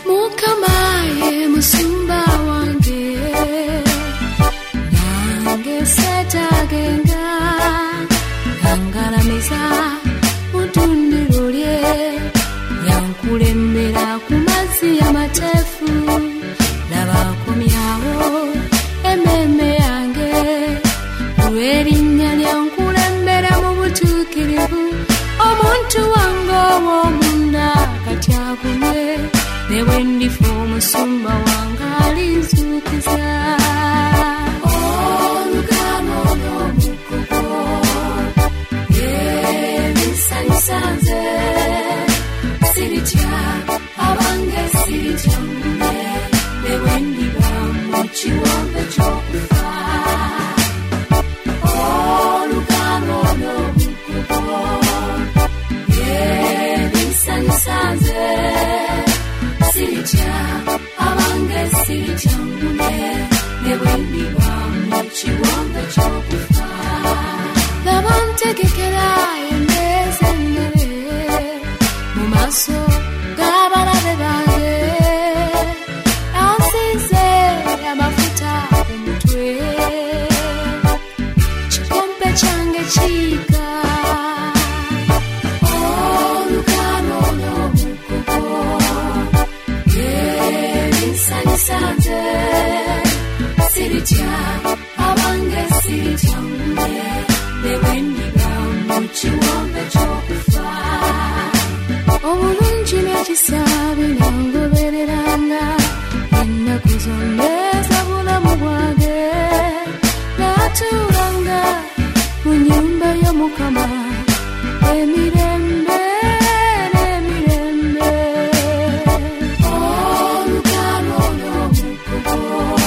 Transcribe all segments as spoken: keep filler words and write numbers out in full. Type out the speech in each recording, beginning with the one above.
Mukama ye musumba wange nange setagenga angalamiza mutundiro lye yankulembera ku mazzi amateefu nabakomyawo ememe yange olw'erinnya lyankulembera mu butuukirivu omuntu wange ow'omunda kati agumye ne bwe ndifa omusumba wange alinzuukiza olugano n'omukugo yebinsanyusanze siritya abange siritya mune ne bwe ndiba mu kiwonvu ky'okufa olugano n'omukugo yebinsanyusanze siritya abange siritya mune ne bwe ndiba mu kiwonvu ky'okufa laba ntegekera emmeeza ennene mu maaso g'abalabe bange ansize amafuta ku mutwe kikompe kyange kiika olugano n'omukugo yebinsanyusanze siritya abange siritya mune ne bwe ndiba mu kiwonvu ky'okufa obulungi n'ekisa binangobereranga ennaku zonna ez'obulamu bwange naatuulanga mu nnyumba y'Omukama emirembe n'emirembe olugano n'omukugo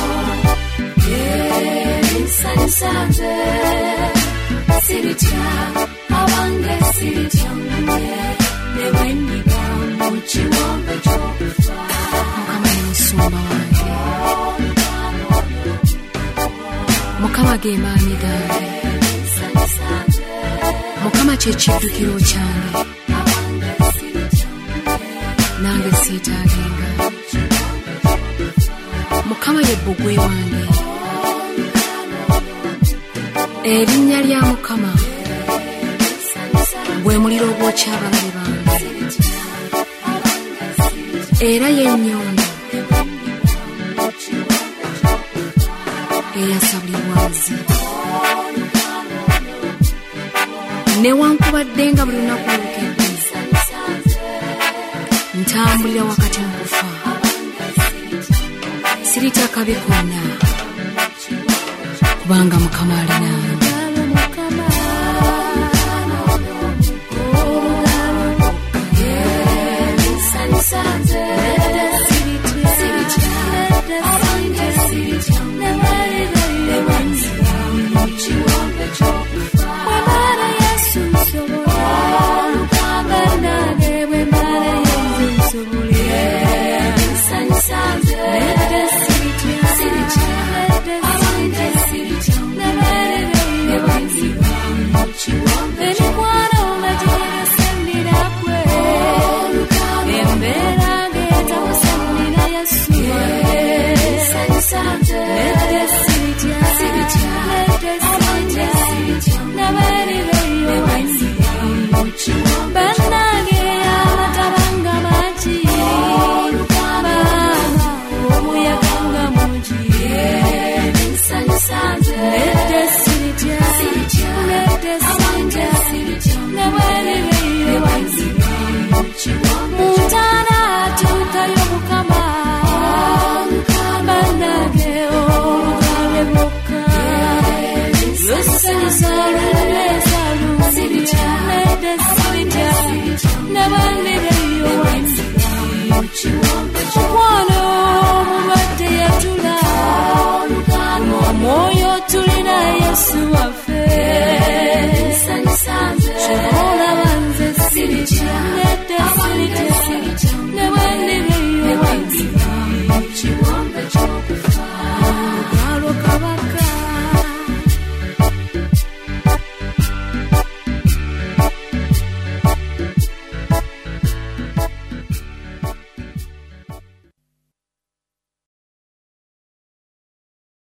yebinsanyusanze siritya abange siritya mune ne bwe ndiba mu kiwonvu ky'okufa Mukama ye musumba wange Mukama ge maanyi gange Mukama kye kiddukiro kyange nange siitaagenga Mukama ye bbugwe wange erinnya lya Mukama bwe muliro ogwokya abalabe bange era yennyonda eyasabulibwazi newankubadde nga buli lunaku lukedde ntambulira wakati mu kufa siritya kabi konna kubanga Mukama ali nange